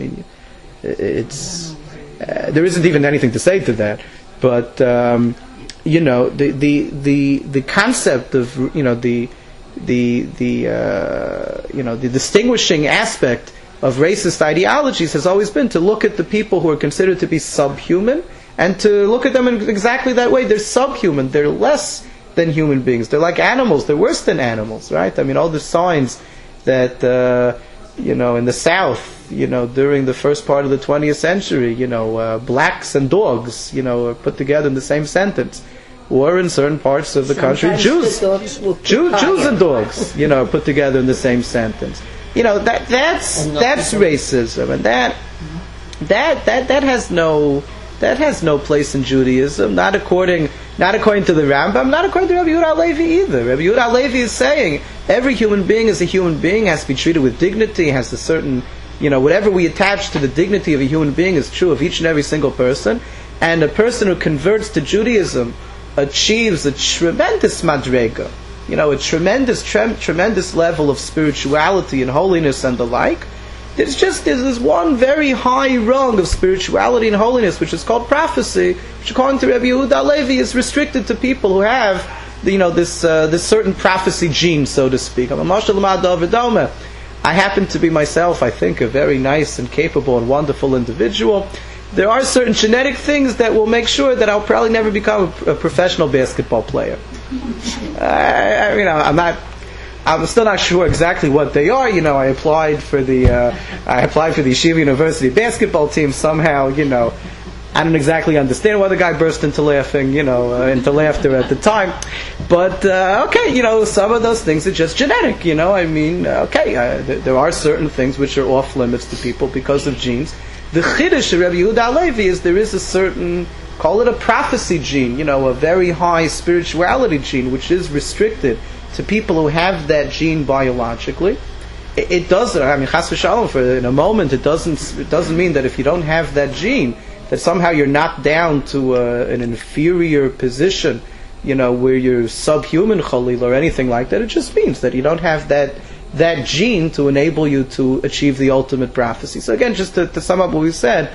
It's there isn't even anything to say to that. But the concept of the distinguishing aspect of racist ideologies has always been to look at the people who are considered to be subhuman and to look at them in exactly that way. They're subhuman. They're less than human beings. They're like animals. They're worse than animals, right? I mean, all the signs that in the South, during the first part of the 20th century, blacks and dogs, are put together in the same sentence. Or in certain parts of the country, Jews and dogs, are put together in the same sentence. That's racism, and that has no place in Judaism. Not according to the Rambam, not according to Rabbi Yehuda Halevi either. Rabbi Yehuda Halevi is saying every human being is a human being, has to be treated with dignity, has a certain, whatever we attach to the dignity of a human being is true of each and every single person. And a person who converts to Judaism achieves a tremendous madrega, a tremendous level of spirituality and holiness and the like. There's this one very high rung of spirituality and holiness, which is called prophecy, which according to Rabbi Yehuda Halevi is restricted to people who have, this certain prophecy gene, so to speak. I happen to be myself, I think, a very nice and capable and wonderful individual. There are certain genetic things that will make sure that I'll probably never become a professional basketball player. I'm still not sure exactly what they are. I applied for the Yeshiva University basketball team. Somehow, I don't exactly understand why the guy burst into laughing, into laughter at the time. But okay, some of those things are just genetic. There are certain things which are off limits to people because of genes. The chiddush of Rabbi Yehuda Halevi is there is a certain, call it a prophecy gene, a very high spirituality gene, which is restricted to people who have that gene biologically. It doesn't. Chas v'shalom, in a moment, it doesn't mean that if you don't have that gene, that somehow you're knocked down to an inferior position, where you're subhuman chalil or anything like that. It just means that you don't have that gene to enable you to achieve the ultimate prophecy. So again, just to sum up what we said,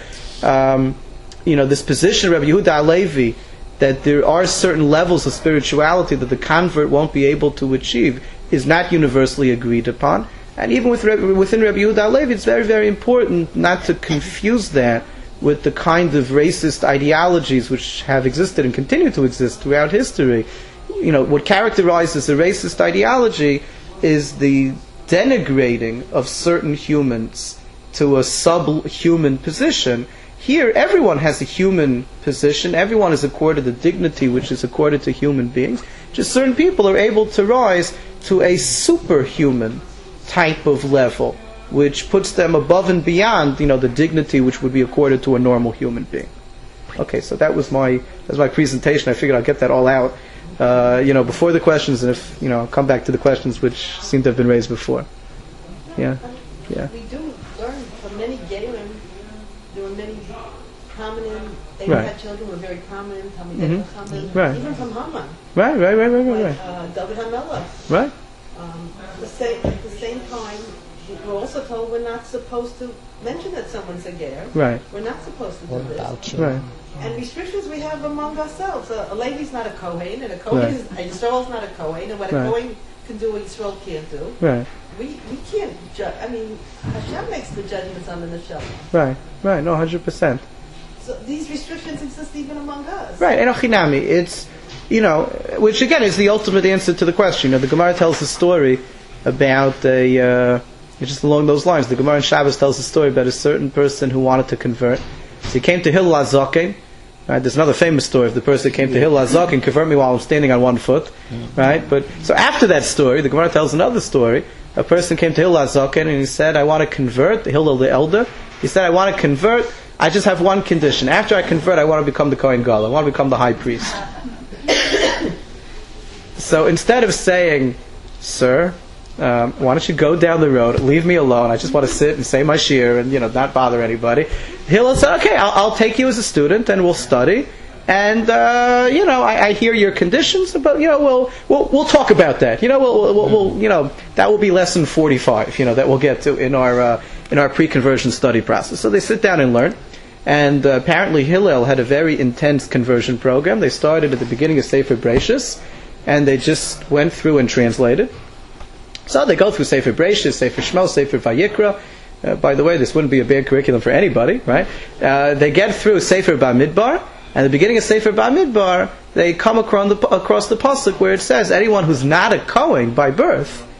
this position of Rabbi Yehuda Halevi, that there are certain levels of spirituality that the convert won't be able to achieve, is not universally agreed upon. And even within Rabbi Yehuda Halevi, it's very, very important not to confuse that with the kind of racist ideologies which have existed and continue to exist throughout history. What characterizes a racist ideology is the denigrating of certain humans to a subhuman position. Here, everyone has a human position. Everyone is accorded the dignity which is accorded to human beings. Just certain people are able to rise to a superhuman type of level, which puts them above and beyond, the dignity which would be accorded to a normal human being. Okay, so that was my presentation. I figured I'd get that all out, before the questions, and if I'll come back to the questions which seem to have been raised before. Yeah. We do learn from many gay women. There were many prominent. They had children who were very prominent. Even from Haman. Right. David HaMelech. Right. At the same time, we're also told we're not supposed to mention that someone's a ger. Right. We're not supposed to do this. Right. And restrictions we have among ourselves. A Levi's not a Kohen, and a Kohen Yisrael's not a Kohen, and what a Kohen can do, a Yisrael can't do. Right. We can't judge. Hashem makes the judgments on the neshama. Right. No, 100%. So these restrictions exist even among us. Right. And Ochinami, it's which again is the ultimate answer to the question. The Gemara tells a story about just along those lines. The Gemara in Shabbos tells a story about a certain person who wanted to convert. So he came to Hillel HaZaken. Right, there's another famous story of the person who came to Hillel HaZaken, convert me while I'm standing on one foot. Right, but so after that story, the Gemara tells another story. A person came to Hillel HaZaken and he said, "I want to convert." Hillel the elder. He said, "I want to convert. I just have one condition. After I convert, I want to become the Kohen Gadol. I want to become the high priest." So instead of saying, "Sir, why don't you go down the road, leave me alone, I just want to sit and say my shir and not bother anybody," Hillel said, "Okay, I'll take you as a student and we'll study, and I hear your conditions, but we'll talk about that. We'll that will be lesson 45, that we'll get to in our pre-conversion study process." So they sit down and learn. And apparently Hillel had a very intense conversion program. They started at the beginning of Sefer Bereishis, and they just went through and translated. So they go through Sefer Bereishis, Sefer Shmos, Sefer Vayikra. By the way, this wouldn't be a bad curriculum for anybody, right? They get through Sefer Bamidbar, and at the beginning of Sefer Bamidbar, they come across the pasuk where it says, anyone who's not a Kohen by birth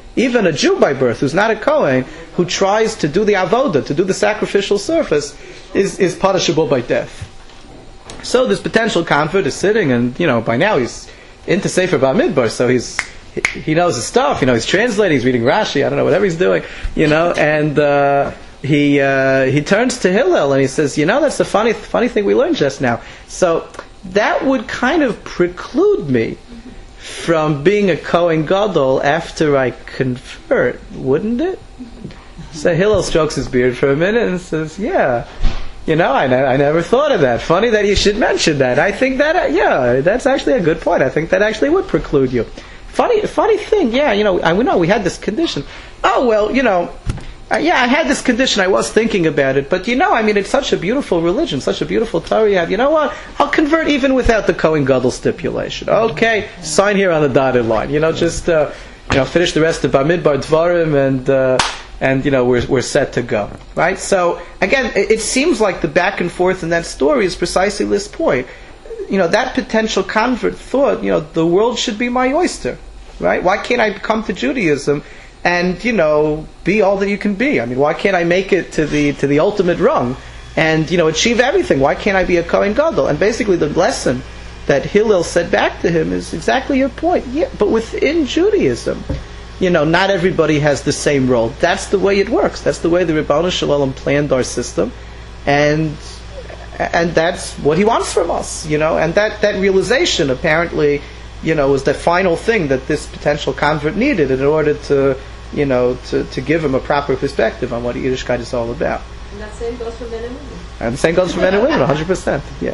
even a Jew by birth, who's not a Kohen, who tries to do the avoda, to do the sacrificial service, is punishable by death. So this potential convert is sitting, and by now he's into Sefer Bamidbar, so he knows his stuff. He's translating, he's reading Rashi, I don't know, whatever he's doing, and he turns to Hillel and he says, that's the funny thing we learned just now. So that would kind of preclude me from being a Kohen Gadol after I convert, wouldn't it? So Hillel strokes his beard for a minute and says, yeah, I never thought of that. Funny that you should mention that. I think that, that's actually a good point. I think that actually would preclude you. Funny thing, I know we had this condition. Oh, well, I had this condition, I was thinking about it, but it's such a beautiful religion, such a beautiful Torah you have. You know what? I'll convert even without the Kohen Gadol stipulation. Okay, sign here on the dotted line. Just finish the rest of Bamidbar Dvarim and we're set to go. Right? So again, it seems like the back and forth in that story is precisely this point. That potential convert thought, the world should be my oyster. Right? Why can't I come to Judaism and be all that you can be? Why can't I make it to the ultimate rung and achieve everything? Why can't I be a Kohen Gadol? And basically the lesson that Hillel said back to him is exactly your point. Yeah, but within Judaism, not everybody has the same role. That's the way it works. That's the way the Ribono Shel Olam planned our system, and that's what he wants from us. And that realization apparently was the final thing that this potential convert needed in order to give him a proper perspective on what Yiddishkeit is all about. And that same goes for men and women. And the same goes for men and women, 100%. Yeah.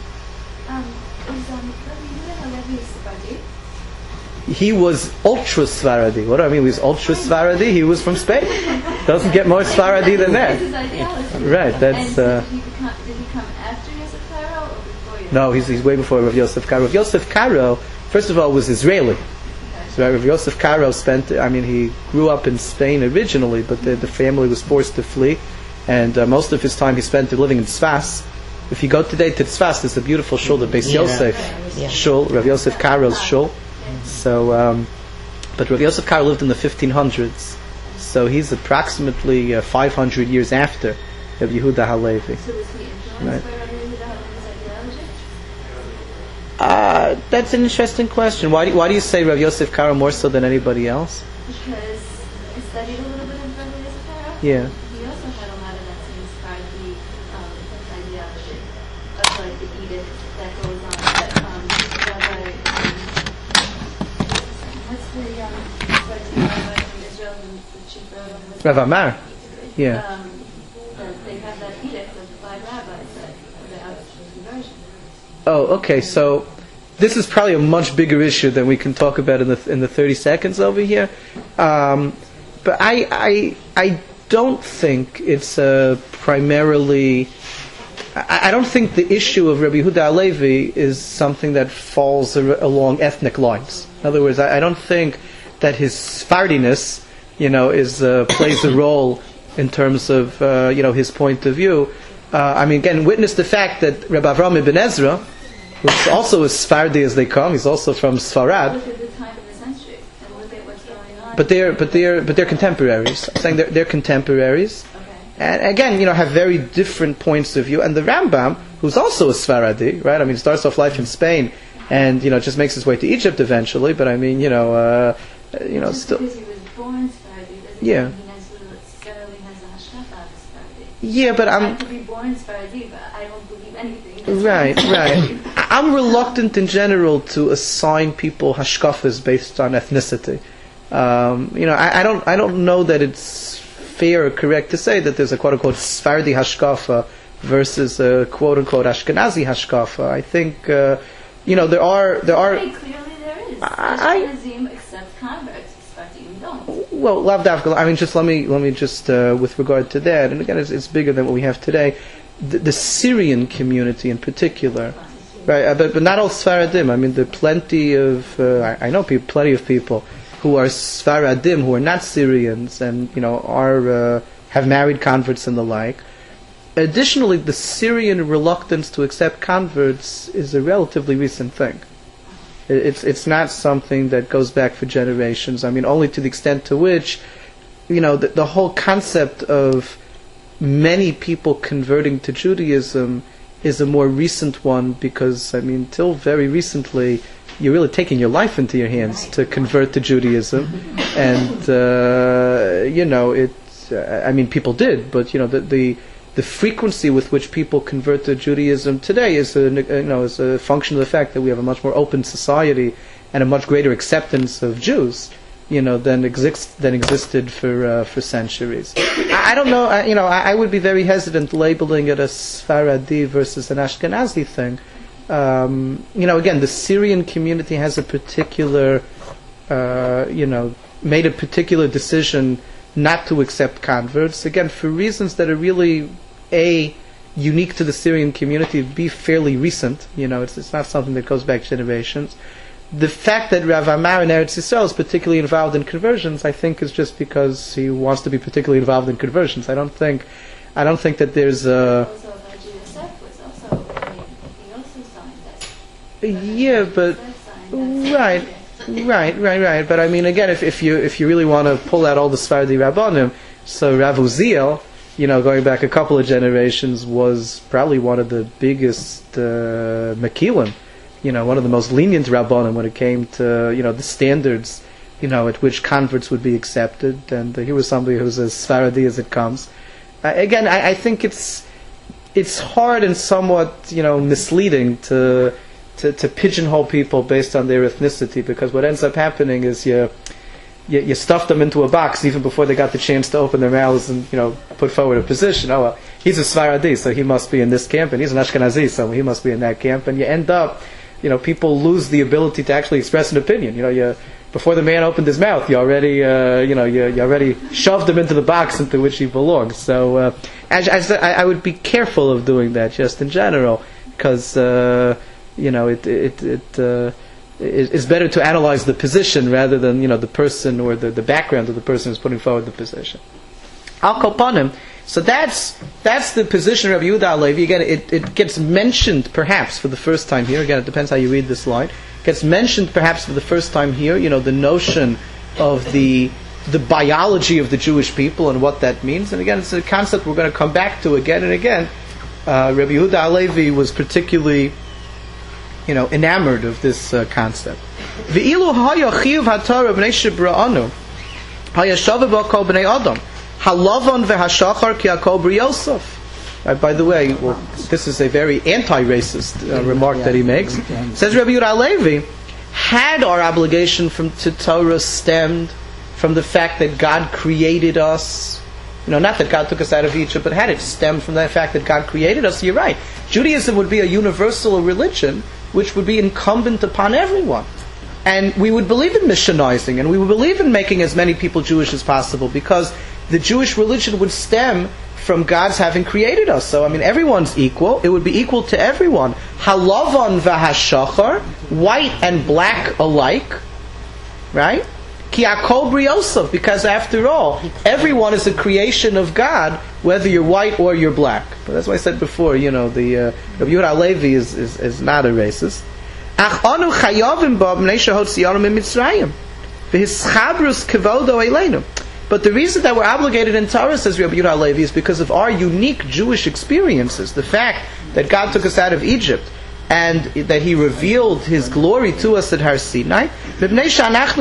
He was ultra Sfaradi. What do I mean? He was ultra Sfaradi. He was from Spain. Doesn't get more Sfaradi than that. Right. That's. Did he come after Yosef Karo or before Yosef? No, he's way before Rav Yosef Karo. Rav Yosef Karo, first of all, was Israeli. So Rav Yosef Karo he grew up in Spain originally, but the family was forced to flee, and most of his time he spent living in Tzfas. If you go today to Tzfas, there's a beautiful shul, the Beis Yosef shul, Rav Yosef Karo's shul. So, but Rav Yosef Karo lived in the 1500s, so he's approximately 500 years after Rav Yehuda Halevi. So was he influenced by Rav Yehuda Halevi's ideology? That's an interesting question. Why do you say Rav Yosef Karo more so than anybody else? Because I studied a little bit of Rav Yosef Karo. Yeah. He also had a lot of that same Sfaradi ideology of like the edict that goes on. What's the rabbi from Israel, the chief rabbi? Rav Amar. Yeah. They have that edict of the 5 rabbis that about conversion. Oh, okay. So this is probably a much bigger issue than we can talk about in the 30 seconds over here. But I don't think it's primarily. I don't think the issue of Rabbi Yehuda Halevi is something that falls along ethnic lines. In other words, I don't think that his Sfardiness, plays a role in terms of his point of view. Again, witness the fact that Rabbi Avraham ibn Ezra, who's also as Sfardi as they come, he's also from Sfarad. Look at the time of the century and look at what's going on. But they're contemporaries. I'm saying they're contemporaries. Okay. And again, have very different points of view. And the Rambam, who's also a Sfaradi, right? Starts off life in Spain, and just makes his way to Egypt eventually. But just still. Because he was born Sfaradi doesn't Yeah. mean he necessarily has a hashkafa of Sfaradi. Yeah, but I could be born Sfaradi, but I don't believe anything. Right. I'm reluctant in general to assign people hashkafas based on ethnicity. I don't know that it's fair or correct to say that there's a quote-unquote Sfardi hashkafa versus a quote-unquote Ashkenazi hashkafa. I think, there are... Clearly there is. Ashkenazim accept converts, Sfardim don't. Well, lavdavka. Just let me just with regard to that, and again, it's bigger than what we have today. The Syrian community in particular, right? But not all Sfaradim. There are plenty of I know plenty of people who are Sfaradim who are not Syrians, and are have married converts and the like. Additionally, the Syrian reluctance to accept converts is a relatively recent thing. It's not something that goes back for generations. I mean, only to the extent to which, the whole concept of many people converting to Judaism is a more recent one, because, till very recently, you're really taking your life into your hands to convert to Judaism. And, people did, but, the frequency with which people convert to Judaism today is a function of the fact that we have a much more open society and a much greater acceptance of Jews, than existed for centuries. I don't know. I would be very hesitant labeling it a Sfaradi versus an Ashkenazi thing. Again, the Syrian community has a particular, made a particular decision not to accept converts, again, for reasons that are really, unique to the Syrian community, be fairly recent. It's not something that goes back generations. The fact that Rav Amar in Eretz Yisrael is particularly involved in conversions, I think, is just because he wants to be particularly involved in conversions. I don't think that there's a... Yeah, but... Right. But again, if you really want to pull out all the Sfardi Rabbanim, so Rav Uziel, going back a couple of generations, was probably one of the biggest Mekilim, one of the most lenient Rabbanim when it came to, the standards, at which converts would be accepted. And he was somebody who's as Sfaradi as it comes. Again, I think it's hard and somewhat, misleading to pigeonhole people based on their ethnicity, because what ends up happening is you stuff them into a box even before they got the chance to open their mouths and put forward a position. Oh, well, he's a Sfaradi, so he must be in this camp, and he's an Ashkenazi, so he must be in that camp. And you end up, people lose the ability to actually express an opinion. Before the man opened his mouth, you already you already shoved him into the box into which he belongs. So I would be careful of doing that just in general, because it's better to analyze the position rather than the person or the background of the person who's putting forward the position. Al Kopanim. So that's the position of Rabbi Yehuda Halevi. Again, it gets mentioned perhaps for the first time here. Again, it depends how you read this line. It gets mentioned perhaps for the first time here. The notion of the biology of the Jewish people and what that means. And again, it's a concept we're going to come back to again and again. Rabbi Yehuda Halevi was particularly enamored of this concept. Ve'ilu haya chiyuv haTorah b'nei shebra'anu haya shaveh b'kol b'nei Adam halavon v'hashachar ki hakol b'Yosef. By the way, this is a very anti-racist remark that he makes. Says Rabbi Yehuda Halevi, had our obligation to Torah stemmed from the fact that God created us, not that God took us out of Egypt, but had it stemmed from the fact that God created us, you're right. Judaism would be a universal religion which would be incumbent upon everyone. And we would believe in missionizing, and we would believe in making as many people Jewish as possible, because the Jewish religion would stem from God's having created us. So, everyone's equal. It would be equal to everyone. Halavon v'hashachar, white and black alike, right? Ki hakol b'Yosef, because after all, everyone is a creation of God, whether you're white or you're black. But that's why I said before, the Rabbi Yehuda Halevi is not a racist. Ach anu chayavim ba b'nei shehotzianu miMitzrayim v'hischabrus kevodo eleinu. But the reason that we're obligated in Torah, says Rabbi Yehuda Halevi, is because of our unique Jewish experiences. The fact that God took us out of Egypt, and that He revealed His glory to us at Har Sinai, because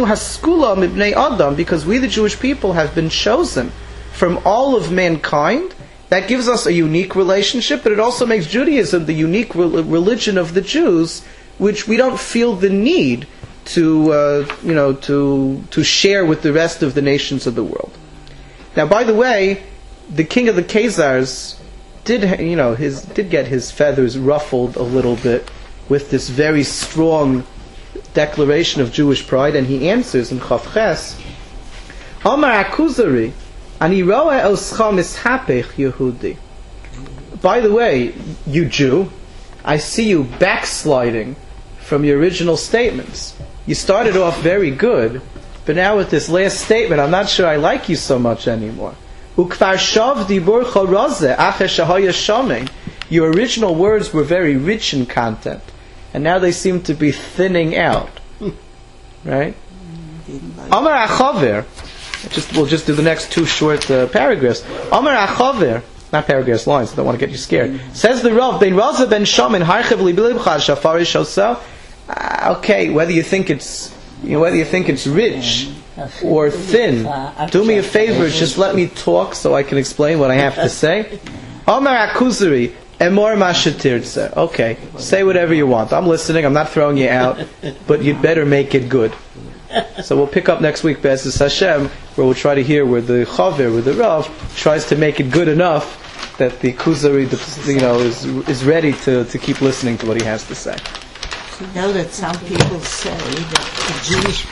we, the Jewish people, have been chosen from all of mankind. That gives us a unique relationship, but it also makes Judaism the unique religion of the Jews, which we don't feel the need to share with the rest of the nations of the world. Now, by the way, the king of the Khazars did get his feathers ruffled a little bit with this very strong declaration of Jewish pride, and he answers in Chav Ches, Omar Akuzari, ani roe oscha mishapech Yehudi. By the way, you Jew, I see you backsliding from your original statements. You started off very good, but now with this last statement, I'm not sure I like you so much anymore. Your original words were very rich in content, and now they seem to be thinning out. Right? Amar Achaver. We'll just do the next two short paragraphs. Amar Achaver. Not paragraphs, lines. I don't want to get you scared. Says the Rav, Ben Raza Ben Shamin Harchev Libilibcha Shafari Shosa. Okay, whether you think it's rich or thin, do me a favor, just let me talk so I can explain what I have to say. Amar Akuzari Emor Mashatirtze. Okay, say whatever you want. I'm listening. I'm not throwing you out, but you'd better make it good. So we'll pick up next week, Be'ezus Hashem, where we'll try to hear where the Chaver, where the Rav tries to make it good enough that the Kuzari, is ready to keep listening to what he has to say. You know that some people say that the Jewish